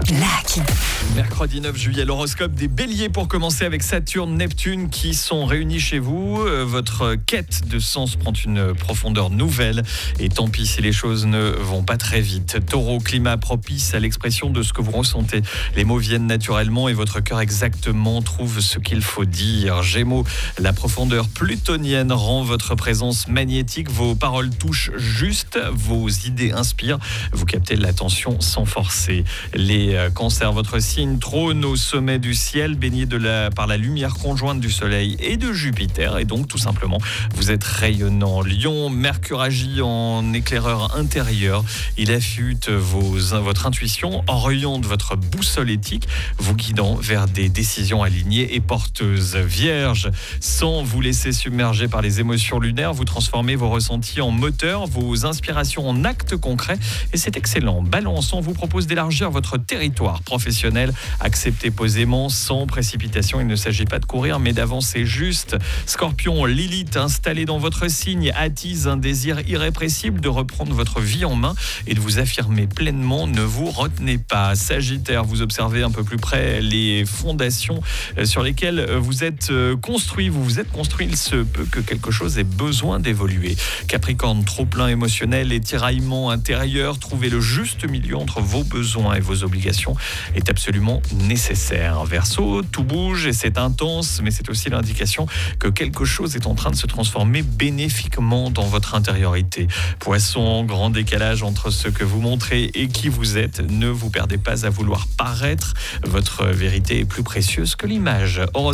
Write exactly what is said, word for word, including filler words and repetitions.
Clac. Mercredi neuf juillet, l'horoscope des béliers pour commencer avec Saturne, Neptune qui sont réunis chez vous. Euh, Votre quête de sens prend une profondeur nouvelle et tant pis si les choses ne vont pas très vite. Taureau, climat propice à l'expression de ce que vous ressentez. Les mots viennent naturellement et votre cœur exactement trouve ce qu'il faut dire. Gémeaux, la profondeur plutonienne rend votre présence magnétique. Vos paroles touchent juste, vos idées inspirent. Vous captez l'attention sans forcer. Les euh, cancers, votre signe trône au sommet du ciel, baigné de la, par la lumière conjointe du soleil et de Jupiter. Et donc, tout simplement, vous êtes rayonnant. Lion, Mercure agit en éclaireur intérieur. Il affûte vos, votre intuition, oriente votre boussole éthique, vous guidant vers des décisions alignées et porteuses. Vierge, sans vous laisser submerger par les émotions lunaires, vous transformez vos ressentis en moteur, vos inspirations en actes concrets. Et c'est excellent. Balance, on vous propose d'élargir votre territoire professionnel. Acceptez posément, sans précipitation. Il ne s'agit pas de courir, mais d'avancer juste. Scorpion, Lilith, installée dans votre signe, attise un désir irrépressible de reprendre votre vie en main et de vous affirmer pleinement. Ne vous retenez pas. Sagittaire, vous observez un peu plus près les fondations sur lesquelles vous êtes construit. Vous vous êtes construit. Il se peut que quelque chose ait besoin d'évoluer. Capricorne, trop plein émotionnel et tiraillement intérieur. Trouvez le juste milieu entre vos besoins et vos obligations est absolument nécessaire. Verseau, tout bouge et c'est intense, mais c'est aussi l'indication que quelque chose est en train de se transformer bénéfiquement dans votre intériorité. Poisson, grand décalage entre ce que vous montrez et qui vous êtes. Ne vous perdez pas à vouloir paraître. Votre vérité est plus précieuse que l'image.